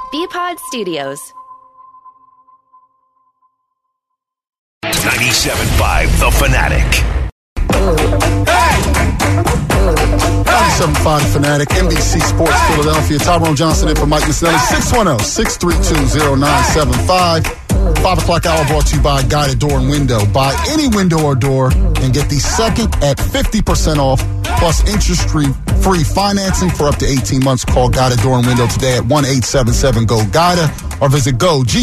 BPod Studios. 97.5 The Fanatic. 97.5 The Fanatic, NBC Sports Philadelphia. Tyrone Johnson in for Mike Missinelli. 610-632-0975. 5 o'clock hour brought to you by Guided Door and Window. Buy any window or door and get the second at 50% off plus interest-free financing for up to 18 months. Call Guided Door and Window today at 1-877-GO-GUIDA or visit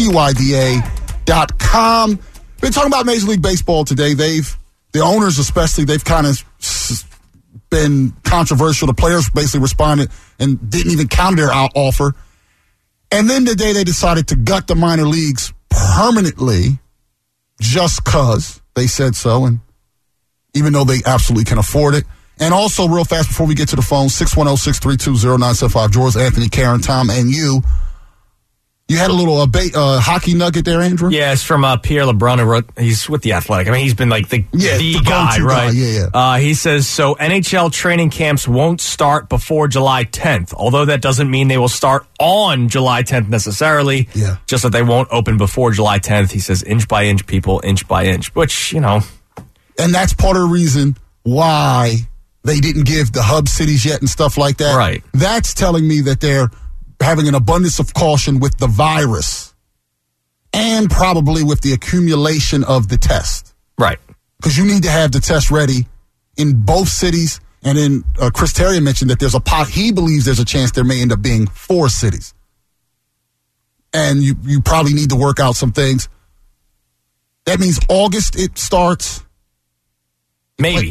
GUIDA.com. Been talking about Major League Baseball today. The owners especially, they've kind of been controversial. The players basically responded and didn't even counter their offer. And then today they decided to gut the minor leagues permanently just because they said so, and even though they absolutely can afford it. And also, real fast before we get to the phone, 610-632-0975. George, Anthony, Karen, Tom, and you. You had a little hockey nugget there, Andrew? Yeah, it's from Pierre LeBrun. He's with The Athletic. I mean, he's been like the guy, right? Yeah. He says, so NHL training camps won't start before July 10th, although that doesn't mean they will start on July 10th necessarily. Yeah. Just that they won't open before July 10th. He says, inch by inch, people, inch by inch, which, you know. And that's part of the reason why they didn't give the hub cities yet and stuff like that. Right. That's telling me that they're having an abundance of caution with the virus and probably with the accumulation of the test. Right. Because you need to have the test ready in both cities. And then Chris Terry mentioned that he believes there's a chance there may end up being 4 cities. And you probably need to work out some things. That means August it starts. Maybe.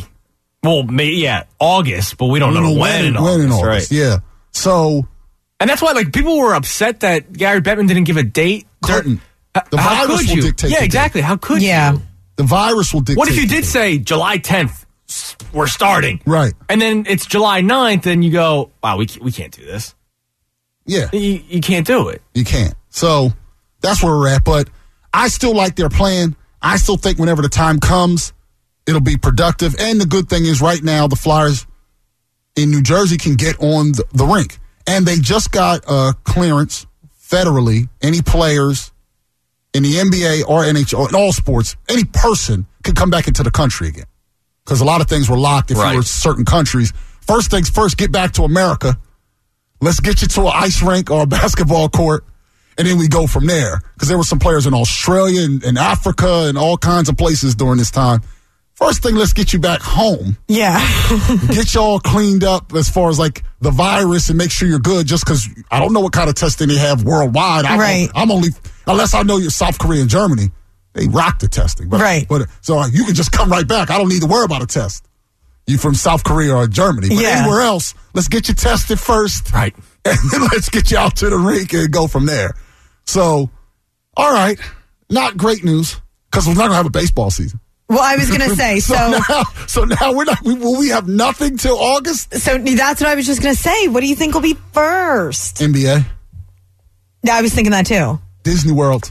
August, but we don't know when in August. Right. Yeah. So. And that's why, people were upset that Gary Bettman didn't give a date. The virus will dictate. Yeah, exactly. How could you? The virus will dictate. What if you did say July 10th, we're starting? Right. And then it's July 9th, and you go, wow, we can't do this. Yeah. You can't do it. You can't. So that's where we're at. But I still like their plan. I still think whenever the time comes, it'll be productive. And the good thing is right now the Flyers in New Jersey can get on the rink. And they just got clearance federally. Any players in the NBA or NHL, in all sports, any person can come back into the country again. Because a lot of things were locked if you were certain countries. First things first, get back to America. Let's get you to an ice rink or a basketball court, and then we go from there. Because there were some players in Australia and Africa and all kinds of places during this time. First thing, let's get you back home. Yeah. Get you all cleaned up as far as the virus and make sure you're good just because I don't know what kind of testing they have worldwide. I'm only, unless I know you're South Korea and Germany, they rock the testing. But so you can just come right back. I don't need to worry about a test. You from South Korea or Germany. But anywhere else, let's get you tested first. Right. And then let's get you out to the rink and go from there. So, all right. Not great news because we're not going to have a baseball season. Well, I was going to say, so now we have nothing till August? So that's what I was just going to say. What do you think will be first? NBA. Yeah, I was thinking that too. Disney World.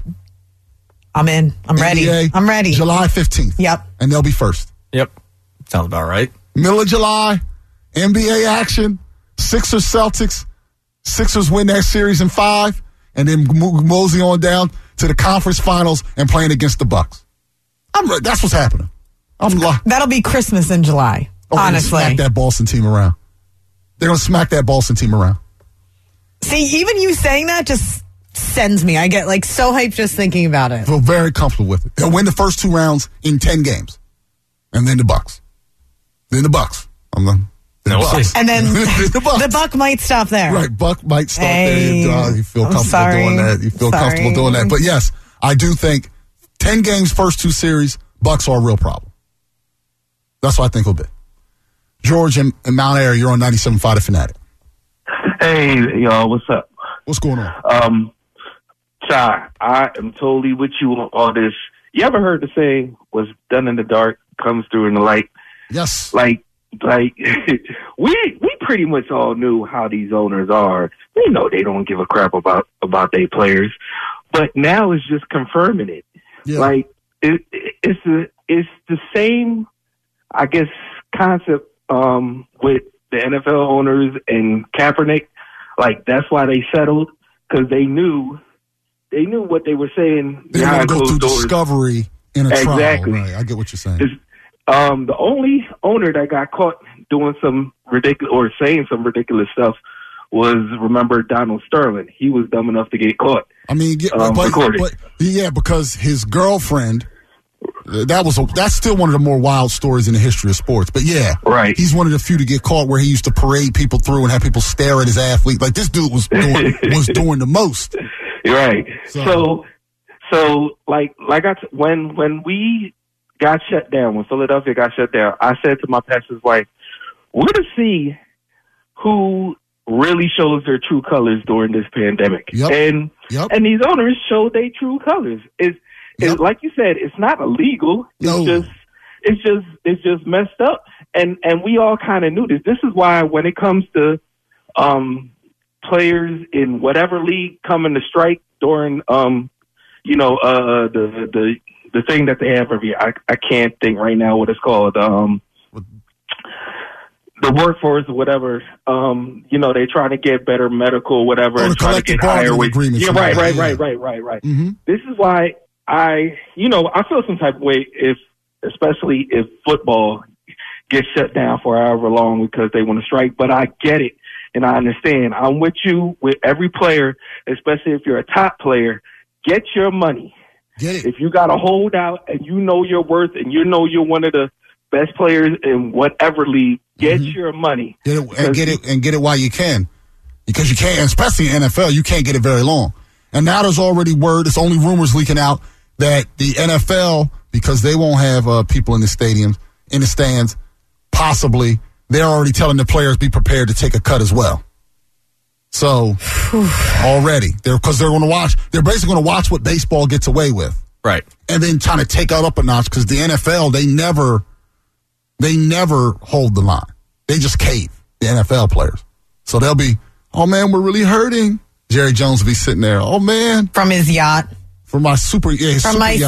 I'm in. I'm ready. I'm ready. July 15th. Yep. And they'll be first. Yep. Sounds about right. Middle of July, NBA action, Sixers, Celtics. Sixers win that series in 5, and then mosey on down to the conference finals and playing against the Bucks. That's what's happening. That'll be Christmas in July, honestly. Smack that Boston team around. They're going to smack that Boston team around. See, even you saying that just sends me. I get so hyped just thinking about it. I feel very comfortable with it. They'll win the first 2 rounds in 10 games. And then the Bucks. And then the Buck might stop there. Right, Buck might stop there. You feel comfortable doing that. You feel comfortable doing that. But yes, I do think 10 games, first 2 series, Bucks are a real problem. That's what I think it'll be. George in Mount Airy, you're on 97.5 The Fanatic. Hey, y'all, what's up? What's going on? Ty, I am totally with you on all this. You ever heard the saying, what's done in the dark comes through in the light? Yes. We pretty much all knew how these owners are. They know they don't give a crap about their players. But now it's just confirming it. Yeah. It's the same, I guess, concept with the NFL owners and Kaepernick. That's why they settled. because they knew what they were saying. They want to go through doors. Discovery in a Exactly. trial. Right. I get what you're saying. The only owner that got caught doing some ridiculous or saying some ridiculous stuff was, remember, Donald Sterling. He was dumb enough to get caught. I mean, because his girlfriend. That's still one of the more wild stories in the history of sports. But yeah, right. He's one of the few to get caught where he used to parade people through and have people stare at his athlete. Like, this dude was doing the most. Right. So when we got shut down, when Philadelphia got shut down, I said to my pastor's wife, we're to see who really shows their true colors during this pandemic. Yep. And these owners showed their true colors. It's like you said, it's not illegal. It's just messed up. And we all kind of knew this. This is why when it comes to players in whatever league coming to strike during the thing that they have every year. I can't think right now what it's called. The workforce or whatever, they try to get better medical, whatever, and try to get higher wages. Yeah, right. Mm-hmm. This is why I feel some type of way especially if football gets shut down for however long because they want to strike. But I get it and I understand. I'm with you with every player, especially if you're a top player. Get your money. Get it. If you got to hold out and you know your worth and you know you're one of the best players in whatever league, get your money. Get it while you can. Because you can't, especially in NFL, you can't get it very long. And now there's already word, it's only rumors leaking out that the NFL, because they won't have people in the stadiums, in the stands, possibly, they're already telling the players be prepared to take a cut as well. So, already, because they're basically going to watch what baseball gets away with. Right. And then trying to take out up a notch, because the NFL, they never hold the line. They just cave, the NFL players. So they'll be, oh man, we're really hurting. Jerry Jones will be sitting there, oh man. From his yacht. From my super yacht.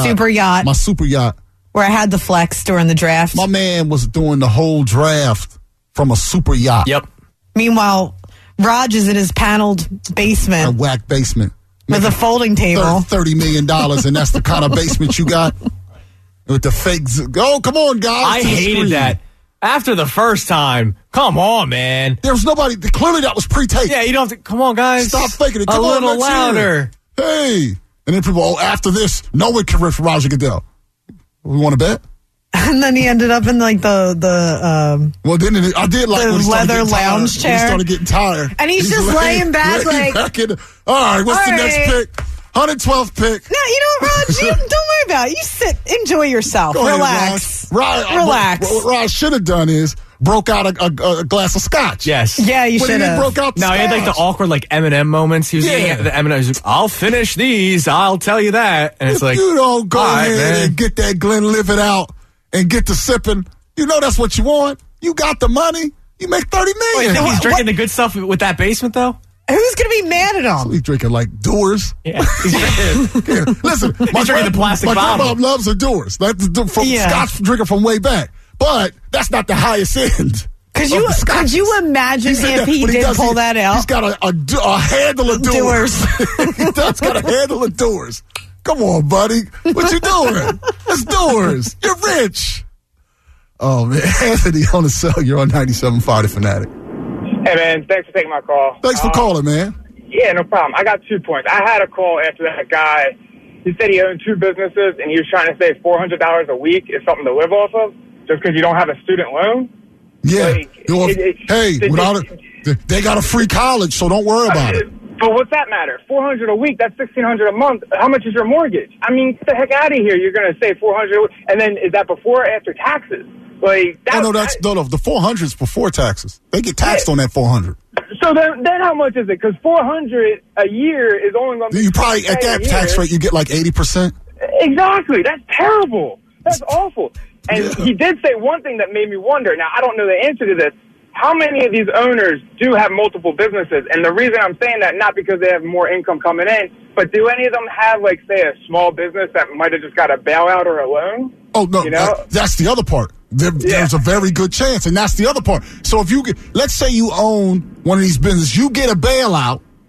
My super yacht. Where I had the flex during the draft. My man was doing the whole draft from a super yacht. Yep. Meanwhile, Raj is in his paneled basement. A whack basement. With a folding table. $30 million, and that's the kind of basement you got? With the fakes. Oh, come on, guys. I hated that. After the first time, come on, man. There was nobody. Clearly, that was pre-taped. Yeah, you don't have to. Come on, guys. Stop faking it. Come a on, little louder. Hey. And then people, after this, no one can rip for Roger Goodell. We want to bet? And then he ended up in like the well, then I did like the leather lounge chair. He started getting tired. And he's just laying back like, all right, what's the next pick? 112th pick. No, you know what, Raj? Don't worry about it. You sit, enjoy yourself. Relax. Relax. What Raj should have done is broke out a glass of scotch. Yes. Yeah, you should have. Broke out the scotch. He had like the awkward like Eminem moments. He was getting the Eminem. He was like, I'll finish these. I'll tell you that. And it's if like, you don't go ahead and get that Glenlivet out and get to sipping, you know that's what you want. You got the money. You make $30 million. Oh, you think he's drinking the good stuff with that basement though? Who's going to be mad at him? So he's drinking like Doers. Yeah. He's drinking, listen, he's drinking the plastic bottle. My grandma loves her Doers. That's Scotch drinker from way back. But that's not the highest end. Could you imagine if he did pull that out? He's got a handle of Doers. He does got a handle of Doers. Come on, buddy. What you doing? It's Doers. You're rich. Oh, man. Anthony on the cell. You're on 97.5 The Fanatic. Hey, man, thanks for taking my call. Thanks for calling, man. Yeah, no problem. I got 2 points. I had a call after that guy. He said he owned 2 businesses, and he was trying to save $400 a week is something to live off of just because you don't have a student loan. Yeah. They got a free college, so don't worry about it. But what's that matter? $400 a week, that's $1,600 a month. How much is your mortgage? I mean, get the heck out of here. You're going to save $400, and then is that before or after taxes? Like that, no. The 400 is before taxes. They get taxed on that 400. So then how much is it? Because $400 a year is only going to be. You probably at that tax rate you get like 80%. Exactly. That's terrible. That's awful. And he did say one thing that made me wonder. Now I don't know the answer to this. How many of these owners do have multiple businesses? And the reason I'm saying that, not because they have more income coming in, but do any of them have, like, say, a small business that might have just got a bailout or a loan? Oh, no, you know? That's the other part. There's a very good chance, and that's the other part. So if let's say you own one of these businesses, you get a bailout,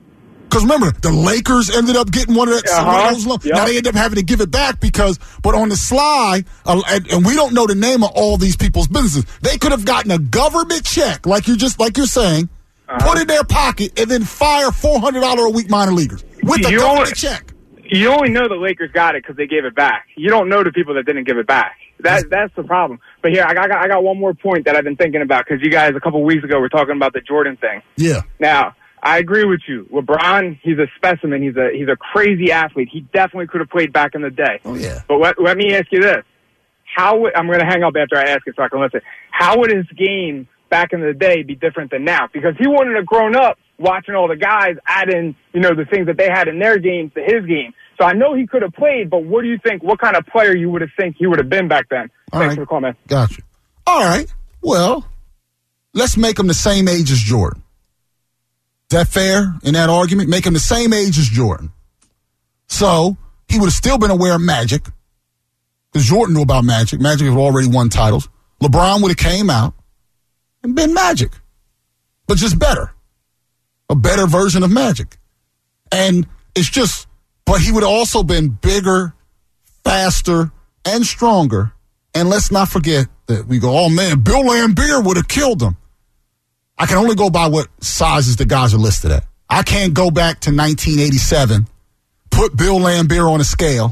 Because remember, the Lakers ended up getting one of those loans. Yep. Now they end up having to give it back but on the sly, and we don't know the name of all these people's businesses. They could have gotten a government check, like you're saying, put in their pocket, and then fire $400 a week minor leaguers with a government check. You only know the Lakers got it because they gave it back. You don't know the people that didn't give it back. That's the problem. But here, I got one more point that I've been thinking about because you guys a couple weeks ago were talking about the Jordan thing. Yeah. Now, I agree with you. LeBron, he's a specimen. He's a crazy athlete. He definitely could have played back in the day. Oh, yeah. But let me ask you this. I'm going to hang up after I ask it so I can listen. How would his game back in the day be different than now? Because he wouldn't have grown up watching all the guys adding, the things that they had in their games to his game. So I know he could have played, but what do you think? What kind of player you would have think he would have been back then? Thanks for the call, man. Gotcha. All right. Well, let's make him the same age as Jordan. Is that fair in that argument? Make him the same age as Jordan. So he would have still been aware of Magic because Jordan knew about Magic. Magic had already won titles. LeBron would have came out and been Magic, but just better. A better version of Magic. And it's just, but he would have also been bigger, faster, and stronger. And let's not forget that we go, oh man, Bill Laimbeer would have killed him. I can only go by what sizes the guys are listed at. I can't go back to 1987, put Bill Laimbeer on a scale,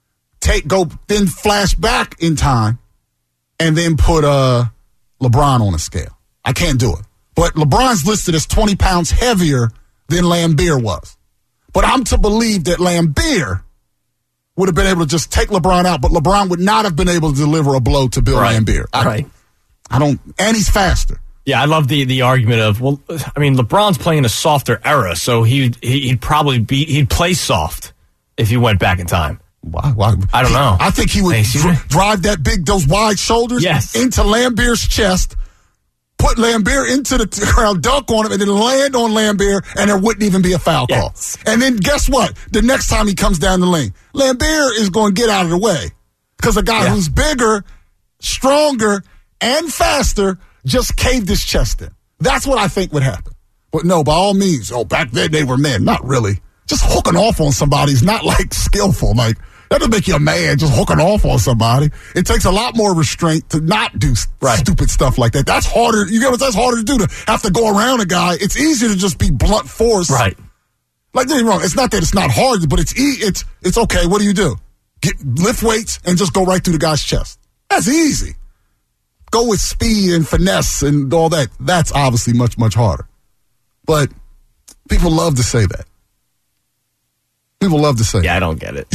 then flash back in time, and then put LeBron on a scale. I can't do it. But LeBron's listed as 20 pounds heavier than Laimbeer was. But I'm to believe that Laimbeer would have been able to just take LeBron out, but LeBron would not have been able to deliver a blow to Bill Laimbeer. And he's faster. Yeah, I love the argument of, LeBron's playing in a softer era, so he'd probably he'd play soft if he went back in time. Why? I don't know. I think he would drive those wide shoulders into Laimbeer's chest, put Laimbeer into the ground, dunk on him, and then land on Laimbeer, and there wouldn't even be a foul call. And then guess what? The next time he comes down the lane, Laimbeer is going to get out of the way because a guy who's bigger, stronger, and faster just caved his chest in. That's what I think would happen. But no, by all means, back then they were men. Not really. Just hooking off on somebody is not skillful. That doesn't make you a man, just hooking off on somebody. It takes a lot more restraint to not do stupid stuff like that. That's harder. You get what that's harder to do, to have to go around a guy. It's easier to just be blunt force. Right. Don't get me wrong. It's not that it's not hard, but it's okay. What do? Lift weights and just go right through the guy's chest. That's easy. Go with speed and finesse and all that. That's obviously much, much harder. But people love to say that. People love to say that. Yeah, I don't get it.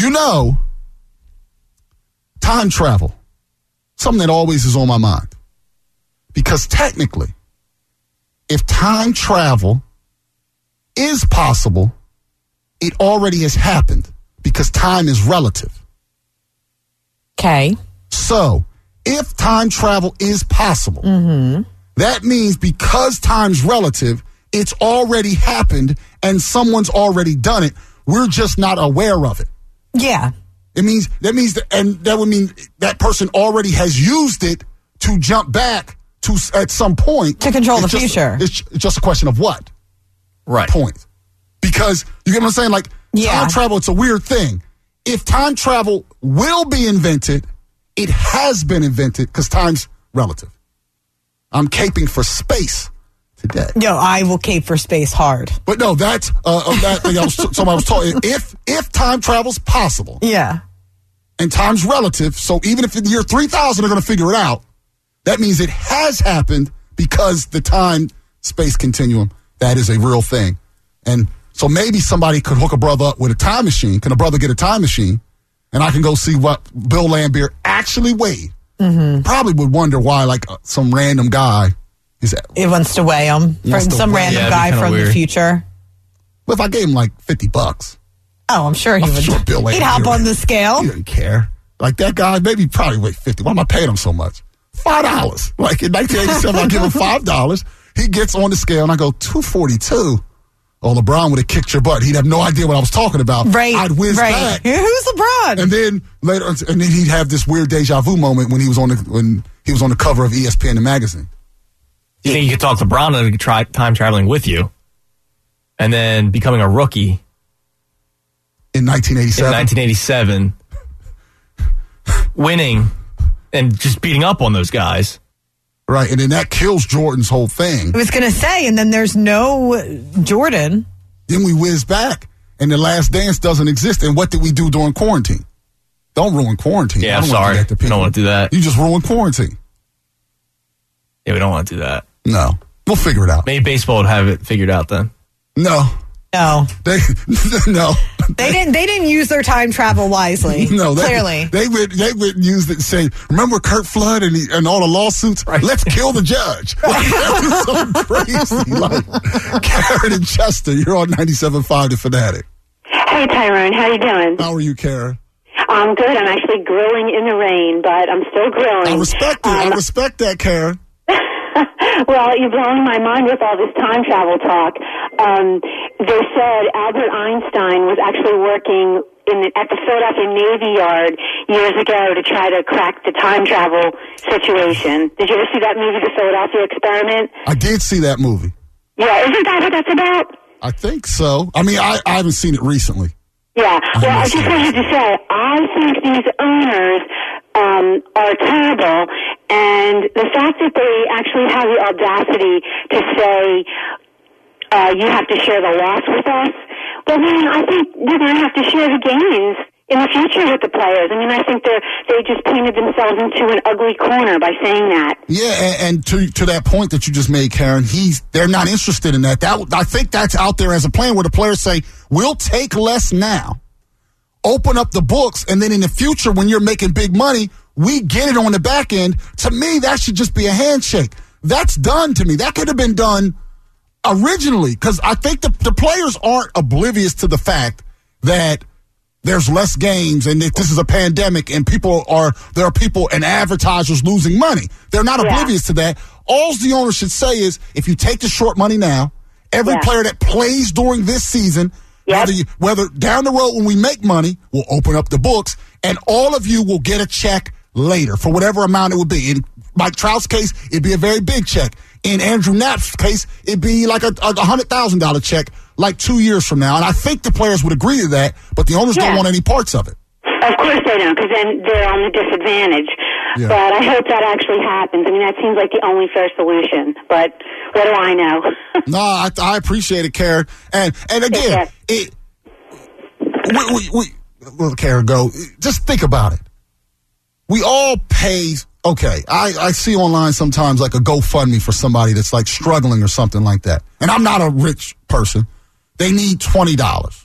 Time travel, something that always is on my mind. Because technically, if time travel is possible, it already has happened because time is relative. Okay. So, if time travel is possible, that means because time's relative, it's already happened and someone's already done it. We're just not aware of it. Yeah. That would mean that person already has used it to jump back to at some point to control the future. It's just a question of what point, because you get what I'm saying. Time travel, it's a weird thing. If time travel will be invented, it has been invented because time's relative. I'm caping for space today. No, I will cape for space hard. But no, that's that thing I was talking. If time travel's possible, and time's relative, so even if in the year 3000 they're going to figure it out, that means it has happened because the time-space continuum, that is a real thing. And so maybe somebody could hook a brother up with a time machine. Can a brother get a time machine? And I can go see what Bill Laimbeer actually weighed. Probably would wonder why, some random guy is that. It wants to weigh him. Some random guy from the future. Well, if I gave him $50. Oh, I'm sure he would. Sure Bill Laimbeer, he'd hop on the scale. He didn't care. That guy, maybe probably weigh 50. Why am I paying him so much? $5. In 1987, I give him $5. He gets on the scale, and I go, 242. Oh, LeBron would have kicked your butt. He'd have no idea what I was talking about. Right. I'd whiz back. Who's LeBron? And then later, he'd have this weird deja vu moment when he was on the cover of ESPN the magazine. You think you could talk LeBron into try time traveling with you? and then becoming a rookie in 1987. Winning and just beating up on those guys. Right, and then that kills Jordan's whole thing. I was going to say, and then there's no Jordan. Then we whiz back, and The Last Dance doesn't exist. And what did we do during quarantine? Don't ruin quarantine. Yeah, I'm sorry. I don't want to do that. You just ruined quarantine. Yeah, we don't want to do that. No. We'll figure it out. Maybe baseball would have it figured out then. No. No. They didn't use their time travel wisely. No, clearly. They would use it and say, remember Kurt Flood and all the lawsuits? Right. Let's kill the judge. That was so crazy. Like, Karen and Chester, you're on 97.5 The Fanatic. Hey, Tyrone. How you doing? How are you, Karen? I'm good. I'm actually grilling in the rain, but I'm still grilling. I respect it. I respect that, Karen. Well, you're blowing my mind with all this time travel talk. They said Albert Einstein was actually working at the Philadelphia Navy Yard years ago to try to crack the time travel situation. Did you ever see that movie, The Philadelphia Experiment? I did see that movie. Yeah, isn't that what that's about? I think so. I mean, I haven't seen it recently. Yeah, well, I just wanted to say, I think these owners are terrible, and the fact that they actually have the audacity to say, you have to share the loss with us, well, then I think they're going to have to share the gains in the future with the players. I mean, I think they just painted themselves into an ugly corner by saying that. Yeah, and to that point that you just made, Karen, they're not interested in that. I think that's out there as a plan where the players say, we'll take less now, open up the books, and then in the future when you're making big money, we get it on the back end. To me, that should just be a handshake. That's done to me. That could have been done originally, because I think the players aren't oblivious to the fact that there's less games and that this is a pandemic and there are people and advertisers losing money. They're not oblivious to that. All the owner should say is, if you take the short money now, every player that plays during this season, whether down the road when we make money, we'll open up the books and all of you will get a check later for whatever amount it would be. In Mike Trout's case, it'd be a very big check. In Andrew Knapp's case, it'd be like a $100,000 check like 2 years from now. And I think the players would agree to that, but the owners don't want any parts of it. Of course they don't, because then they're on the disadvantage. Yeah. But I hope that actually happens. I mean, that seems like the only fair solution. But what do I know? No, I appreciate it, Karen. And again, well, Karen, go. Just think about it. We all pay. Okay, I see online sometimes like a GoFundMe for somebody that's like struggling or something like that. And I'm not a rich person. They need $20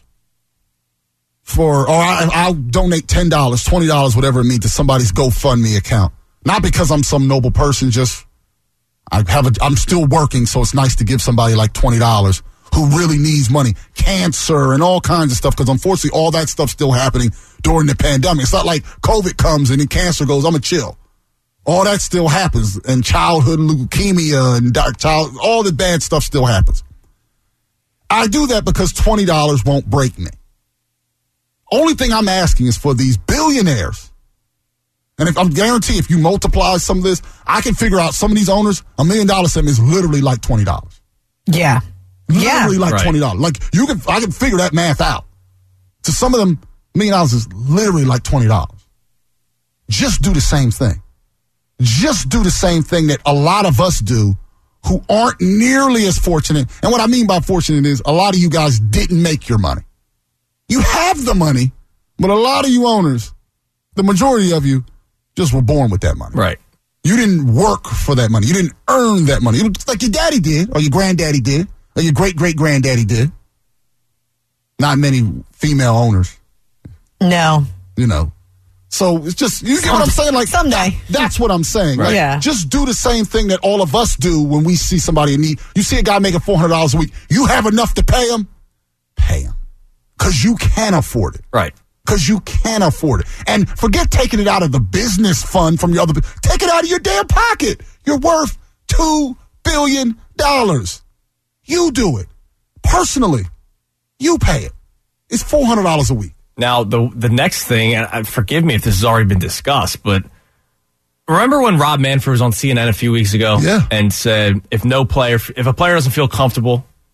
I'll donate $10, $20, whatever it means, to somebody's GoFundMe account. Not because I'm some noble person, just I'm still working, so it's nice to give somebody like $20 who really needs money. Cancer and all kinds of stuff, because unfortunately all that stuff's still happening during the pandemic. It's not like COVID comes and then cancer goes, I'm going to chill. All that still happens, and childhood leukemia and all the bad stuff still happens. I do that because $20 won't break me. Only thing I'm asking is for these billionaires. And if I'm guaranteed, if you multiply some of this, I can figure out some of these owners, $1 million to them is literally like $20. Yeah. Literally like $20. Like I can figure that math out. To some of them, $1 million is literally like $20. Just do the same thing. Just do the same thing that a lot of us do who aren't nearly as fortunate. And what I mean by fortunate is a lot of you guys didn't make your money. You have the money, but a lot of you owners, the majority of you, just were born with that money. Right. You didn't work for that money. You didn't earn that money. It was like your daddy did, or your granddaddy did, or your great-great-granddaddy did. Not many female owners. No. You know. So it's just, you get what I'm saying? Like someday. That's what I'm saying. Right? Yeah. Just do the same thing that all of us do when we see somebody in need. You see a guy making $400 a week. You have enough to pay him? Pay him. Because you can afford it. Right. Because you can afford it. And forget taking it out of the business fund from your other. Take it out of your damn pocket. You're worth $2 billion. You do it. Personally. You pay it. It's $400 a week. Now, the next thing, and forgive me if this has already been discussed, but remember when Rob Manfred was on CNN a few weeks ago and said, if a player doesn't feel comfortable,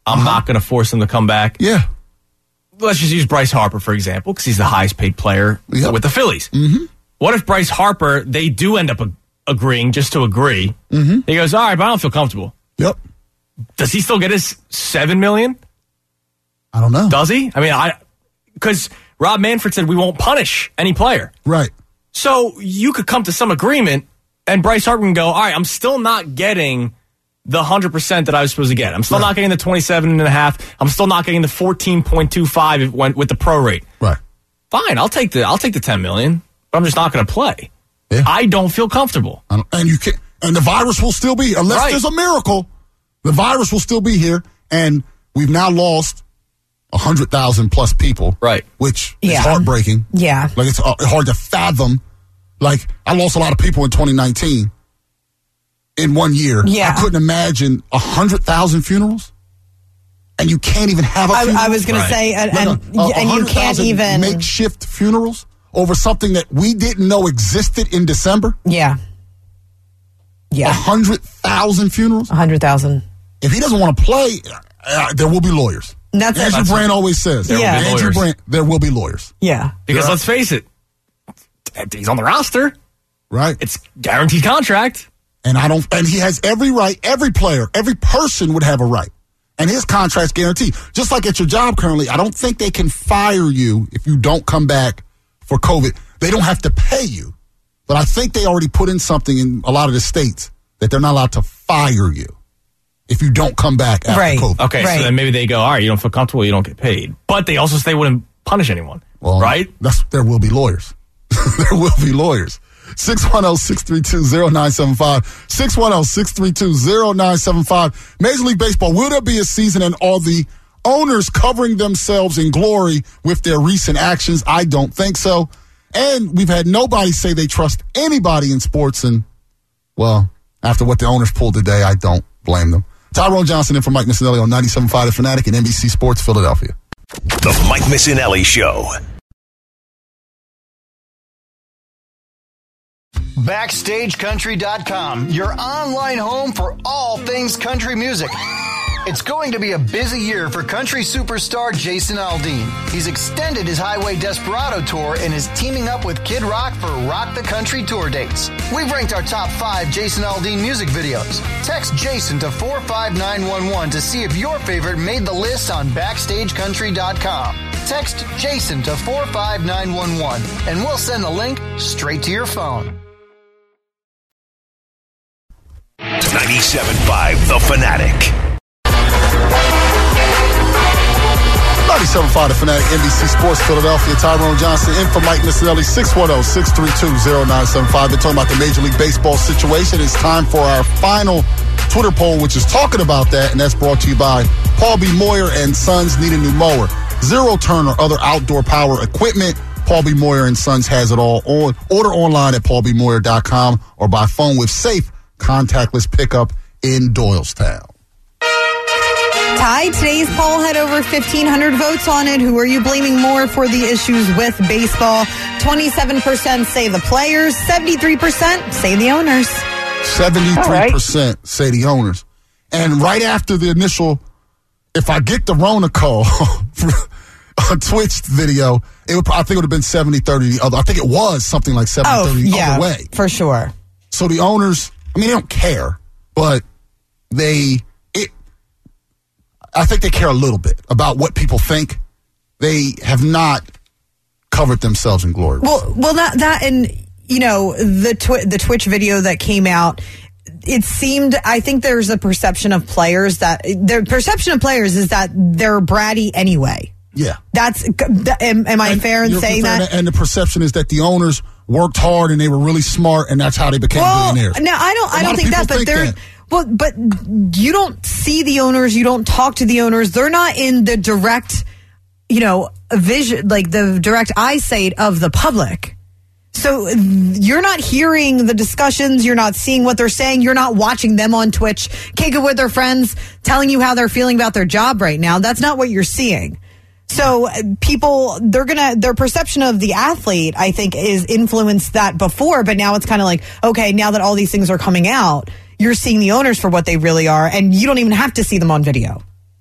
I'm not going to force him to come back. Yeah. Let's just use Bryce Harper, for example, because he's the highest paid player with the Phillies. Mm-hmm. What if Bryce Harper, they do end up agreeing just to agree? Mm-hmm. He goes, all right, but I don't feel comfortable. Yep. Does he still get his $7 million? I don't know. Does he? I mean, because Rob Manfred said we won't punish any player. Right. So you could come to some agreement, and Bryce Harper can go, all right, I'm still not getting the 100% that I was supposed to get. I'm still not getting the 27.5. I'm still not getting the 14.25 with the pro rate. Right. Fine, I'll take the $10 million, but I'm just not going to play. Yeah. I don't feel comfortable. And you can't. And the virus will still be, unless there's a miracle, the virus will still be here. And we've now lost 100,000 plus people. Right. Which is heartbreaking. Yeah. Like, it's hard to fathom. Like, I lost a lot of people in 2019 in 1 year. Yeah. I couldn't imagine 100,000 funerals. And you can't even have a funeral. I was going to say, and you can't even makeshift funerals over something that we didn't know existed in December. Yeah. 100,000 funerals. 100,000. If he doesn't want to play, there will be lawyers. That's Andrew Brandt always says. Andrew Brandt, there will be lawyers. Yeah. Because let's face it, he's on the roster. Right. It's guaranteed contract. And he has every right, every player, every person would have a right. And his contract's guaranteed. Just like at your job currently, I don't think they can fire you if you don't come back for COVID. They don't have to pay you. But I think they already put in something in a lot of the states that they're not allowed to fire you if you don't come back after COVID. Okay, so then maybe they go, all right, you don't feel comfortable, you don't get paid. But they also say they wouldn't punish anyone, right? There will be lawyers. There will be lawyers. 610-632-0975. 610-632-0975. Major League Baseball, will there be a season and are the owners covering themselves in glory with their recent actions? I don't think so. And we've had nobody say they trust anybody in sports. And, well, after what the owners pulled today, I don't blame them. Tyrone Johnson in for Mike Missinelli on 97.5 The Fanatic and NBC Sports Philadelphia. The Mike Missinelli Show. BackstageCountry.com, your online home for all things country music. It's going to be a busy year for country superstar Jason Aldean. He's extended his Highway Desperado tour and is teaming up with Kid Rock for Rock the Country tour dates. We've ranked our top 5 Jason Aldean music videos. Text Jason to 45911 to see if your favorite made the list on BackstageCountry.com. Text Jason to 45911 and we'll send the link straight to your phone. 97.5 The Fanatic. 97.5 The Fanatic, NBC Sports Philadelphia. Tyrone Johnson in for Mike Missinelli. 610-632-0975. They're talking about the Major League Baseball situation. It's time for our final Twitter poll, which is talking about that, and that's brought to you by Paul B. Moyer and Sons. Need a new mower, zero turn or other outdoor power equipment. Paul B. Moyer and Sons has it all. Order online at paulbmoyer.com or by phone with safe contactless pickup in Doylestown. Ty, today's poll had over 1,500 votes on it. Who are you blaming more for the issues with baseball? 27% say the players, 73% say the owners. 73% say the owners. And right after the initial, if I get the Rona call on Twitch video, I think it would have been 70-30 the other. I think it was something like 70-30 the other way. For sure. So the owners, I mean, they don't care, but I think they care a little bit about what people think. They have not covered themselves in glory. Well, that and, you know, the Twitch video that came out, it seemed, I think there's a perception of players that, their perception of players is that they're bratty anyway. Yeah. Am I fair in saying that? And the perception is that the owners worked hard and they were really smart and that's how they became billionaires. No, I don't think that, but they're... Well, but you don't see the owners. You don't talk to the owners. They're not in the direct, vision, like the direct eyesight of the public. So you're not hearing the discussions. You're not seeing what they're saying. You're not watching them on Twitch, kicking with their friends, telling you how they're feeling about their job right now. That's not what you're seeing. So people, their perception of the athlete, I think, is influenced that before. But now it's kind of like, okay, now that all these things are coming out, you're seeing the owners for what they really are, and you don't even have to see them on video.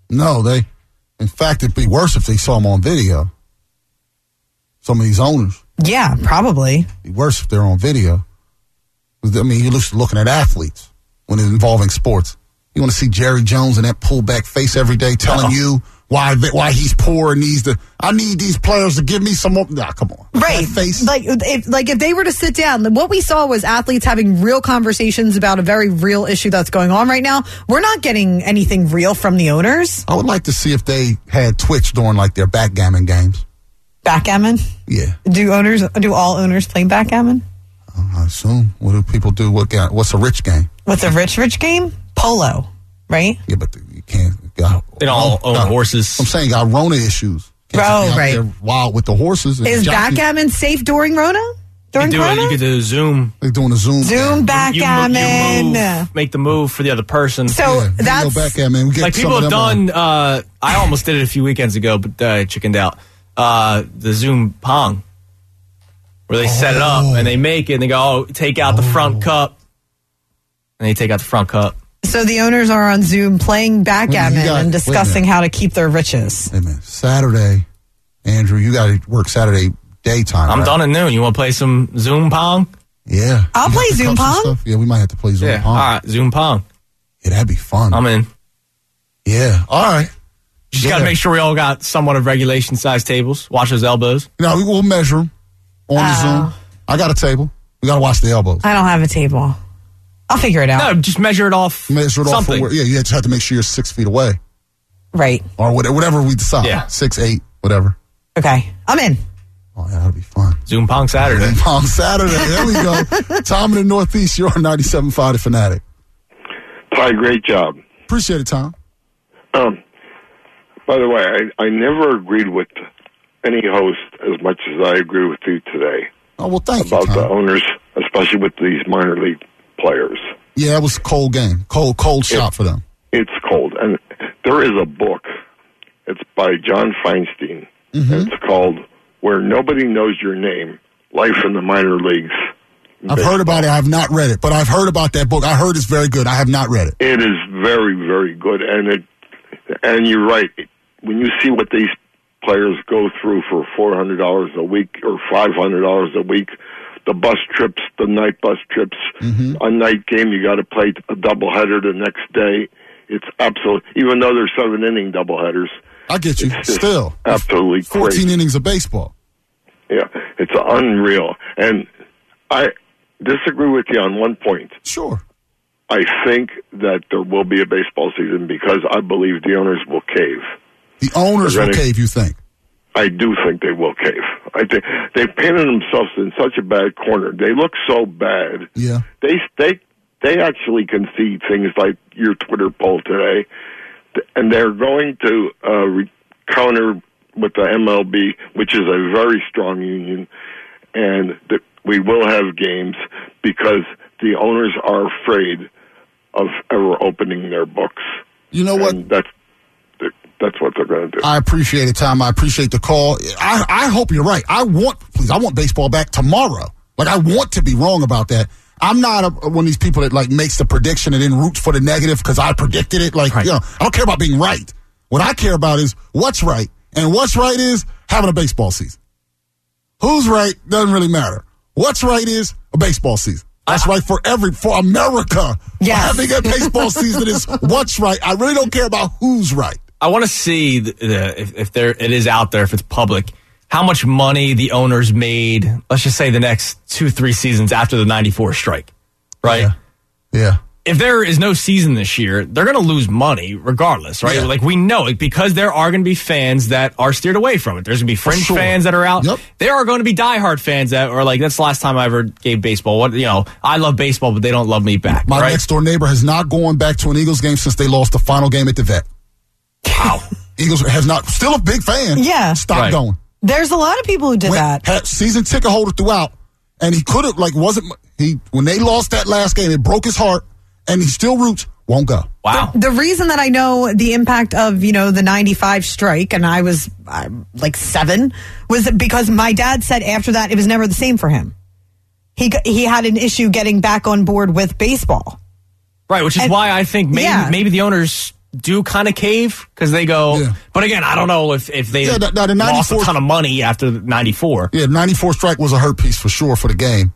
No, in fact, it'd be worse if they saw them on video. Some of these owners. Yeah, probably. It'd be worse if they're on video. I mean, you're looking at athletes when it's involving sports. You want to see Jerry Jones in that pullback face every day telling you why he's poor and I need these players to give me some more. Nah, come on. Right. Face. Like if they were to sit down, what we saw was athletes having real conversations about a very real issue that's going on right now. We're not getting anything real from the owners. I would like to see if they had Twitch during like their backgammon games. Backgammon? Yeah. Do all owners play backgammon? I assume. What do people do? What's a rich game? What's a rich game? Polo, right? Yeah, but you can't. They don't all own horses. I'm saying got Rona issues. Right. Wild with the horses. Is backgammon safe during Rona? During Corona? You could do Zoom. They're doing a Zoom. Zoom backgammon. You make the move for the other person. So that's backgammon. Like people have done. I almost did it a few weekends ago, but chickened out. The Zoom Pong, where they set it up and they make it and they go, take out the front cup. And they take out the front cup. So the owners are on Zoom playing backgammon and discussing how to keep their riches. Wait a minute. Saturday, Andrew, you got to work Saturday daytime. I'm done at noon. You want to play some Zoom Pong? Yeah. I'll play Zoom Pong. Yeah, we might have to play Zoom Pong. All right, Zoom Pong. Yeah, that'd be fun. I'm in. Yeah. All right. Just got to make sure we all got somewhat of regulation-sized tables. Watch those elbows. No, we will measure them on the Zoom. I got a table. We got to watch the elbows. I don't have a table. I'll figure it out. No, just measure it off. Measure it something. off. You just have to make sure you're 6 feet away. Right. Or whatever we decide. Yeah. 6, 8, whatever. Okay. I'm in. Oh, yeah, that'll be fun. Zoom Pong Saturday. Zoom Pong Saturday. There we go. Tom in the Northeast, you're on 97.5 The Fanatic. Ty, great job. Appreciate it, Tom. By the way, I never agreed with any host as much as I agree with you today. Oh, well, thank you, about Tom. the owners, especially with these minor league players. Yeah, it was a cold game. Cold shot for them. It's cold. And there is a book. It's by John Feinstein. Mm-hmm. And it's called Where Nobody Knows Your Name, Life in the Minor Leagues. I've heard about it. I have not read it, but I've heard about that book. I heard it's very good. I have not read it. It is very, very good. And you're right. When you see what these players go through for $400 a week or $500 a week, the bus trips, the night bus trips, a night game, you got to play a doubleheader the next day. It's absolute, even though they're 7-inning doubleheaders. I get you. Still. Absolutely 14 crazy. innings of baseball. Yeah, it's unreal. And I disagree with you on one point. Sure. I think that there will be a baseball season because I believe the owners will cave. The owners will cave, you think? I do think they will cave. I think they've painted themselves in such a bad corner. They look so bad. Yeah. They actually concede things like your Twitter poll today, and they're going to counter with the MLB, which is a very strong union, and we will have games because the owners are afraid of ever opening their books. You know what? That's what they're going to do. I appreciate it, Tom. I appreciate the call. I hope you're right. I want baseball back tomorrow. Like, I want to be wrong about that. I'm not one of these people that, like, makes the prediction and then roots for the negative because I predicted it. Like, I don't care about being right. What I care about is what's right. And what's right is having a baseball season. Who's right doesn't really matter. What's right is a baseball season. That's right for America. Yes. Having a baseball season is what's right. I really don't care about who's right. I want to see if it is out there, if it's public, how much money the owners made, let's just say the next 2-3 seasons after the 94 strike, right? Yeah. If there is no season this year, they're going to lose money regardless, right? Yeah. Like, we know it because there are going to be fans that are steered away from it. There's going to be fringe fans that are out. Yep. There are going to be diehard fans that are like, that's the last time I ever gave baseball. I love baseball, but they don't love me back. My next door neighbor has not gone back to an Eagles game since they lost the final game at the Vet. Wow. Eagles has not, still a big fan. Yeah. Stopped going. There's a lot of people who did that. Had season ticket holder throughout, and he could have, when they lost that last game, it broke his heart, and he still roots, won't go. Wow. The reason that I know the impact of, the 95 strike, and I was 7, was because my dad said after that it was never the same for him. He had an issue getting back on board with baseball. Right, which is why I think maybe the owners do kind of cave because they go. Yeah. But again, I don't know if they lost a ton of money after 94. Yeah, 94 strike was a hurt piece for sure for the game.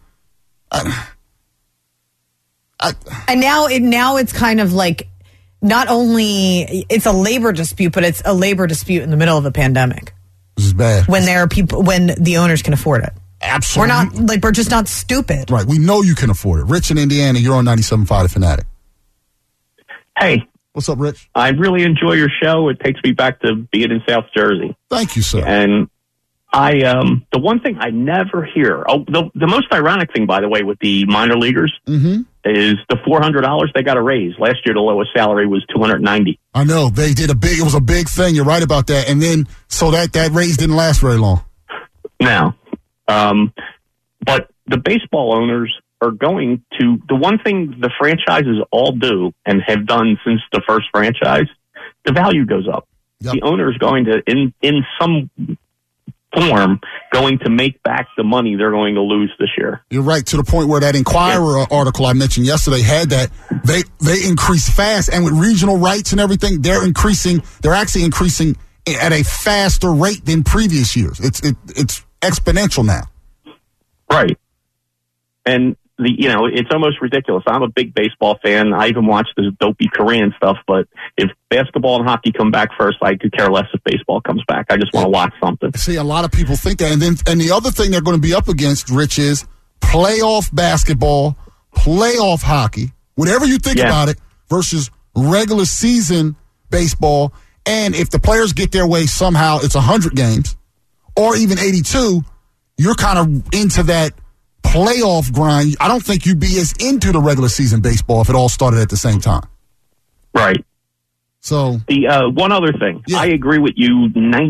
And now it's kind of like not only it's a labor dispute, but it's a labor dispute in the middle of a pandemic. This is bad. When there are people, when the owners can afford it. Absolutely. We're just not stupid. Right. We know you can afford it. Rich in Indiana, you're on 97.5 The Fanatic. Hey. What's up, Rich? I really enjoy your show. It takes me back to being in South Jersey. Thank you, sir. And the one thing I never hear, the most ironic thing, by the way, with the minor leaguers is the $400 they got a raise. Last year, the lowest salary was $290. I know. They did it was a big thing. You're right about that. And then, so that raise didn't last very long. Now, but the baseball owners are going to, the one thing the franchises all do and have done since the first franchise, the value goes up. Yep. The owner is going to, in some form, going to make back the money they're going to lose this year. You're right, to the point where that Inquirer article I mentioned yesterday had that they increase fast, and with regional rights and everything, they're actually increasing at a faster rate than previous years. It's exponential now. Right. And it's almost ridiculous. I'm a big baseball fan. I even watch this dopey Korean stuff, but if basketball and hockey come back first, I could care less if baseball comes back. I just want to watch something. See, a lot of people think that. And the other thing they're going to be up against, Rich, is playoff basketball, playoff hockey, whatever you think about it, versus regular season baseball. And if the players get their way somehow, it's 100 games or even 82, you're kind of into that playoff grind. I don't think you'd be as into the regular season baseball if it all started at the same time. Right. So the one other thing, I agree with you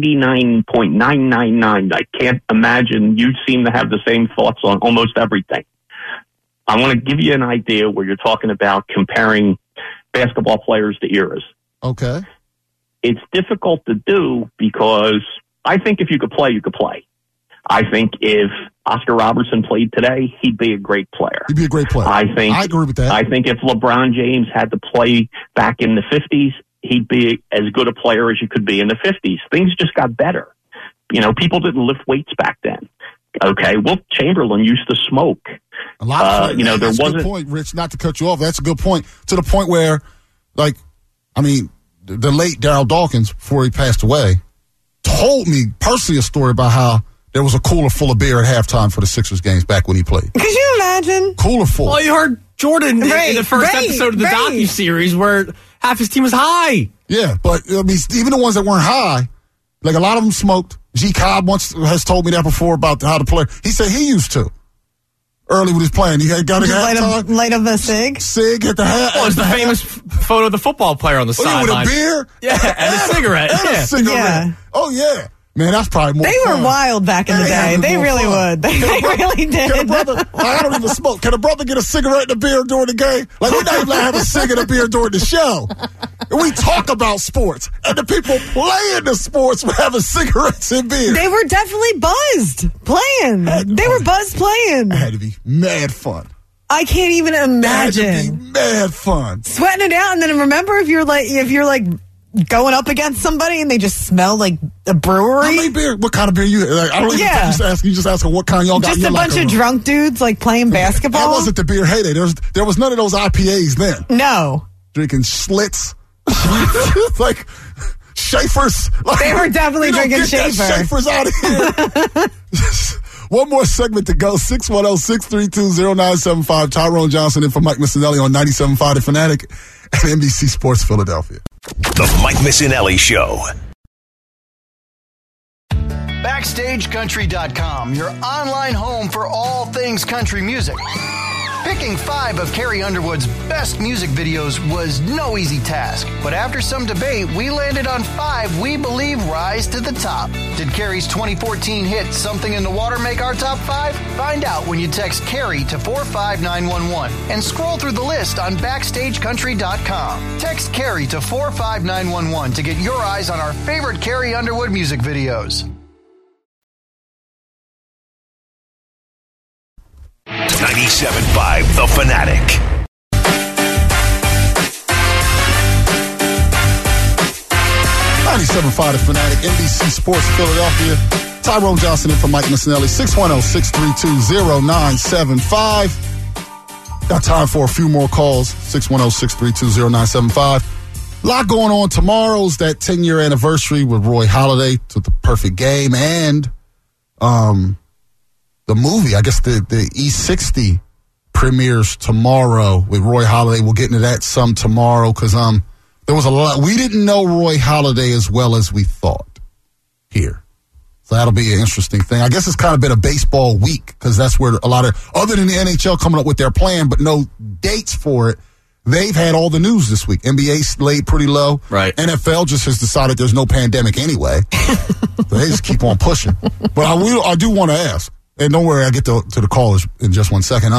99.999. I can't imagine you seem to have the same thoughts on almost everything. I want to give you an idea where you're talking about comparing basketball players to eras. Okay. It's difficult to do because I think if you could play, you could play. I think if Oscar Robertson played today, he'd be a great player. He'd be a great player. I agree with that. I think if LeBron James had to play back in the 50s, he'd be as good a player as you could be in the 50s. Things just got better. People didn't lift weights back then. Okay, Wilt Chamberlain used to smoke. A lot of there wasn't. A good point, Rich. Not to cut you off, that's a good point. To the point where, the late Darryl Dawkins, before he passed away, told me personally a story about how there was a cooler full of beer at halftime for the Sixers games back when he played. Could you imagine? Cooler full. Well, you heard Jordan in the first episode of the docuseries where half his team was high. Yeah, but even the ones that weren't high, a lot of them smoked. G. Cobb once has told me that before about how to play. He said he used to. Early when he was playing, he had got a light up a cig. Cig at the hat. Well, it's the famous photo of the football player on the sideline. With a beer? Yeah, and a cigarette. And a cigarette. Yeah. Oh, yeah. Man, that's probably more They fun. were wild back in the day. They really would. They really did. Can a brother, I don't even smoke. Can a brother get a cigarette and a beer during the game? We're not even have a cigarette and a beer during the show. And we talk about sports. And the people playing the sports were having cigarettes and beer. They were definitely buzzed playing. They were buzzed playing. It had to be mad fun. I can't even imagine. It had to be mad fun. Sweating it out, and then remember if you're going up against somebody and they just smell like a brewery. How many beer? What kind of beer you? I don't even ask. You just ask them what kind y'all got. Just a bunch of drunk dudes playing basketball. That wasn't the beer heyday. There was none of those IPAs then. No. Drinking Schlitz, Schaefer's. They were definitely drinking Schaefer. Schaefer's out of here. One more segment to go. 610-632-0975. Tyrone Johnson in for Mike Missinelli on 97.5 The Fanatic and NBC Sports Philadelphia. The Mike Missinelli Show. BackstageCountry.com, your online home for all things country music. Picking 5 of Carrie Underwood's best music videos was no easy task, but after some debate, we landed on 5 we believe rise to the top. Did Carrie's 2014 hit Something in the Water make our top 5? Find out when you text Carrie to 45911 and scroll through the list on BackstageCountry.com. Text Carrie to 45911 to get your eyes on our favorite Carrie Underwood music videos. 97.5 The Fanatic. 97.5 The Fanatic, NBC Sports Philadelphia. Tyrone Johnson in for Mike Missinelli, 610-632-0975. Got time for a few more calls, 610-632-0975. A lot going on. Tomorrow's that 10-year anniversary with Roy Halladay to The Perfect Game, and the movie, I guess the E60 premieres tomorrow with Roy Halladay. We'll get into that some tomorrow because there was a lot. We didn't know Roy Halladay as well as we thought here. So that'll be an interesting thing. I guess it's kind of been a baseball week because that's where a lot of, other than the NHL coming up with their plan, but no dates for it, they've had all the news this week. NBA laid pretty low. Right. NFL just has decided there's no pandemic anyway. So they just keep on pushing. But I do want to ask, and don't worry, I'll get to the callers in just one second.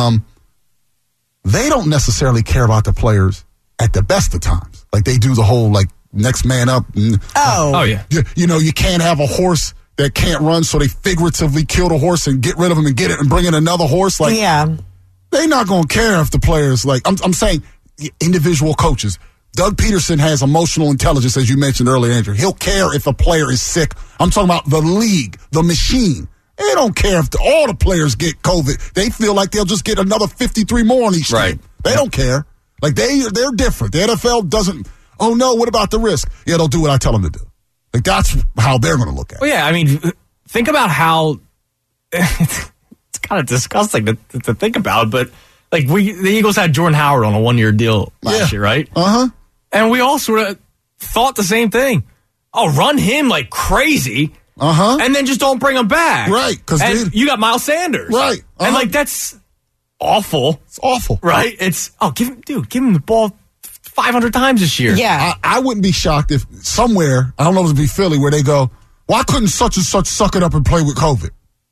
They don't necessarily care about the players at the best of times. Like they do the whole next man up. Oh yeah. You can't have a horse that can't run, so they figuratively kill the horse and get rid of him and get it and bring in another horse. Yeah. They're not going to care if the players, I'm saying individual coaches. Doug Peterson has emotional intelligence, as you mentioned earlier, Andrew. He'll care if a player is sick. I'm talking about the league, the machine. They don't care if all the players get COVID. They feel like they'll just get another 53 more on each team. They don't care. They're different. The NFL doesn't, oh no, what about the risk? Yeah, they'll do what I tell them to do. That's how they're going to look at it. Well, yeah, I mean, think about how it's kind of disgusting to think about, but the Eagles had Jordan Howard on a 1-year deal last year, right? Uh-huh. And we all sort of thought the same thing. Oh, run him like crazy. Uh-huh. And then just don't bring him back. Right. And you got Miles Sanders. Right. Uh-huh. And that's awful. It's awful. Right? Give him the ball 500 times this year. Yeah. I wouldn't be shocked if somewhere, I don't know if it'd be Philly, where they go, why couldn't such and such suck it up and play with COVID?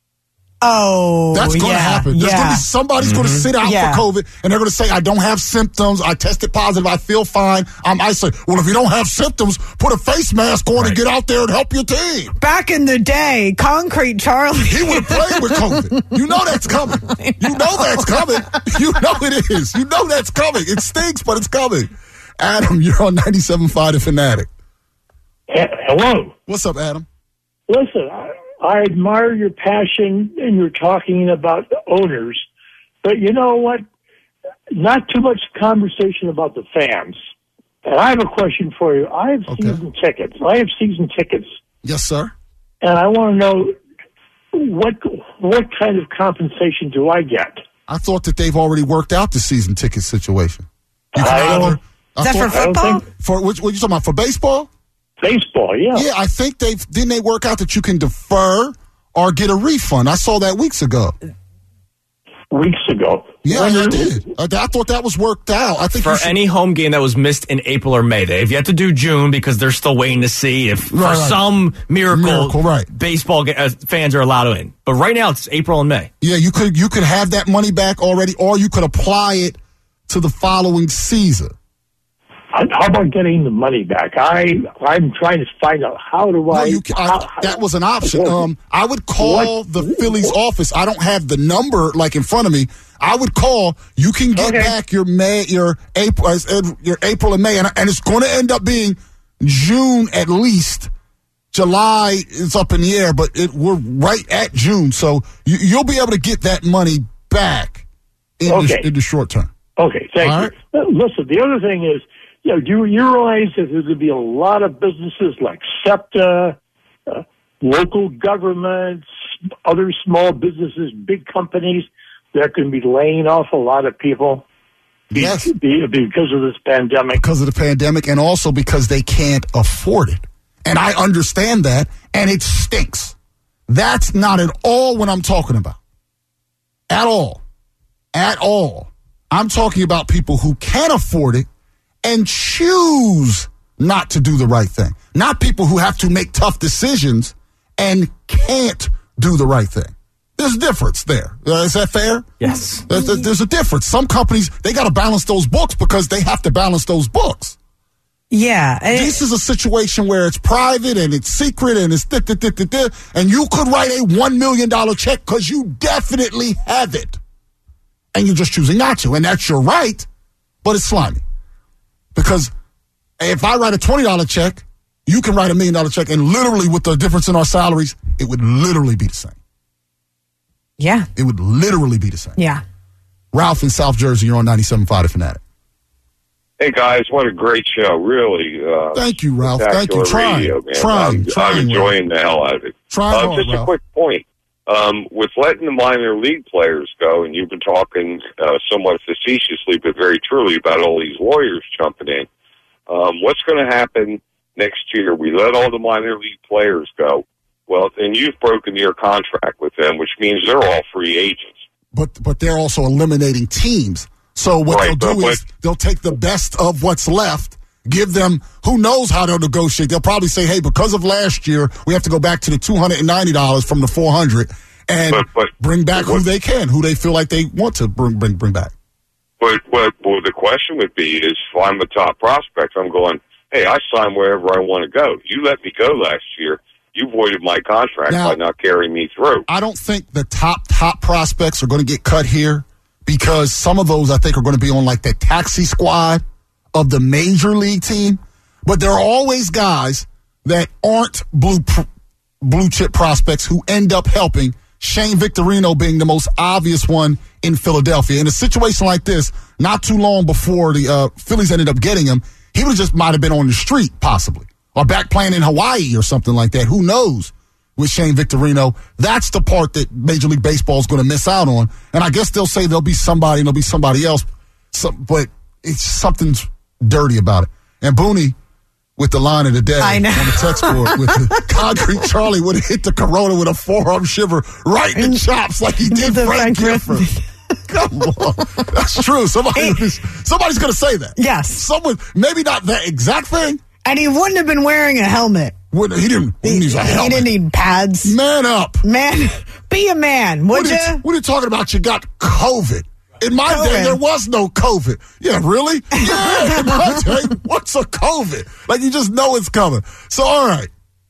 Oh, that's going to happen. There's going to be somebody's going to sit out for COVID, and they're going to say, I don't have symptoms. I tested positive. I feel fine. I'm isolated. Well, if you don't have symptoms, put a face mask on and get out there and help your team. Back in the day, Concrete Charlie. He would have played with COVID. You know that's coming. You know that's coming. You know it is. You know that's coming. It stinks, but it's coming. Adam, you're on 97.5 The Fanatic. Hello. What's up, Adam? Listen, I admire your passion and you're talking about the owners, but you know what? Not too much conversation about the fans. And I have a question for you. I have season tickets. Yes, sir. And I want to know what kind of compensation do I get? I thought that they've already worked out the season ticket situation. Is that for football? What are you talking about? For baseball? Baseball, yeah. Yeah, I think didn't they work out that you can defer or get a refund? I saw that weeks ago. Yeah, I did. I thought that was worked out. I think for any home game that was missed in April or May, they've yet to do June because they're still waiting to see if for some miracle baseball fans are allowed in. But right now it's April and May. Yeah, you could have that money back already, or you could apply it to the following season. How about getting the money back? I'm trying to find out how do I. That was an option. I would call the Phillies office. I don't have the number in front of me. I would call. You can get back your April and May, and it's going to end up being June at least. July is up in the air, but we're right at June, so you'll be able to get that money back in the short term. Okay, thank you. Listen, the other thing is. Do you realize that there's going to be a lot of businesses like SEPTA, local governments, other small businesses, big companies that are going to be laying off a lot of people? Yes. Because of this pandemic. Because of the pandemic, and also because they can't afford it. And I understand that, and it stinks. That's not at all what I'm talking about. At all. At all. I'm talking about people who can afford it and choose not to do the right thing. Not people who have to make tough decisions and can't do the right thing. There's a difference there. Is that fair? Yes. There's a difference. Some companies, they got to balance those books because they have to balance those books. Yeah. This is a situation where it's private and it's secret and it's and you could write a $1 million check because you definitely have it. And you're just choosing not to. And that's your right, but it's slimy. Because if I write a $20 check, You can write $1 million check, and literally with the difference in our salaries, it would literally be the same. Yeah. It would literally be the same. Yeah. Ralph in South Jersey, you're on 97.5 The Fanatic. Hey, guys, what a great show. Really. Thank you, Ralph. Thank you. Trying, I'm enjoying the hell out of it. Just a quick point. With letting the minor league players go, and you've been talking somewhat facetiously but very truly about all these lawyers jumping in, what's going to happen next year? We let all the minor league players go. Well, and you've broken your contract with them, which means they're all free agents. But they're also eliminating teams. So what they'll do is they'll take the best of what's left, give them, who knows how they'll negotiate. They'll probably say, hey, because of last year, we have to go back to the $290 from the $400 and bring back who they can, who they feel like they want to bring back. But the question would be is, if I'm a top prospect, I'm going, hey, I sign wherever I want to go. You let me go last year. You voided my contract by not carrying me through. I don't think the top prospects are going to get cut here because some of those I think are going to be on like the taxi squad of the major league team. But there are always guys that aren't blue chip prospects who end up helping. Shane Victorino being the most obvious one in Philadelphia. In a situation like this, not too long before the Phillies ended up getting him, he would just might have been on the street possibly. Or back playing in Hawaii or something like that. Who knows with Shane Victorino? That's the part that Major League Baseball is going to miss out on. And I guess they'll say there'll be somebody and there'll be somebody else. But it's something's dirty about it. And Booney, with the line of the day on the text board, with the Concrete Charlie would have hit the Corona with a forearm shiver right in the chops like he did Frank Gifford. Come on. That's true. Somebody's going to say that. Yes. Someone, maybe not that exact thing. And he wouldn't have been wearing a helmet. He didn't need a helmet. He didn't need pads. Man up. Man, be a man, would you? What are you talking about? You got COVID. In my day, there was no COVID. Yeah, really? Yeah, in my day, what's a COVID? Like, you just know it's coming. So, all right.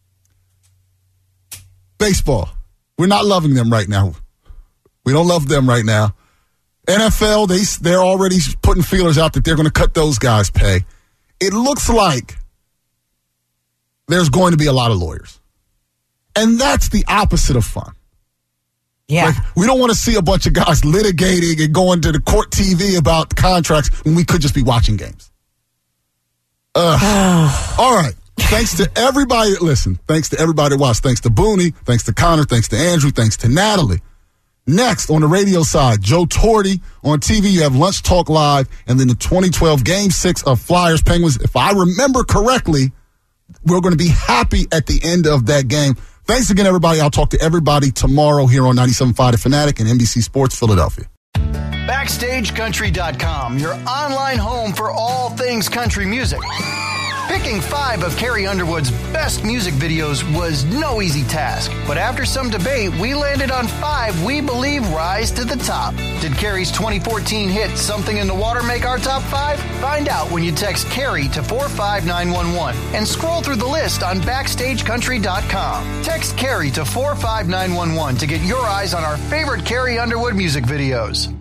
Baseball. We're not loving them right now. We don't love them right now. NFL, they're already putting feelers out that they're going to cut those guys' pay. It looks like there's going to be a lot of lawyers. And that's the opposite of fun. Yeah. Like, we don't want to see a bunch of guys litigating and going to the court TV about contracts when we could just be watching games. All right. Thanks to everybody that listened. Thanks to everybody that watched. Thanks to Booney. Thanks to Connor. Thanks to Andrew. Thanks to Natalie. Next, on the radio side, Joe Torti. On TV, you have Lunch Talk Live, and then the 2012 Game 6 of Flyers Penguins. If I remember correctly, we're going to be happy at the end of that game. Thanks again, everybody. I'll talk to everybody tomorrow here on 97.5 The Fanatic and NBC Sports Philadelphia. BackstageCountry.com, your online home for all things country music. Picking 5 of Carrie Underwood's best music videos was no easy task, but after some debate, we landed on 5 we believe rise to the top. Did Carrie's 2014 hit Something in the Water make our top 5? Find out when you text Carrie to 45911 and scroll through the list on BackstageCountry.com. Text Carrie to 45911 to get your eyes on our favorite Carrie Underwood music videos.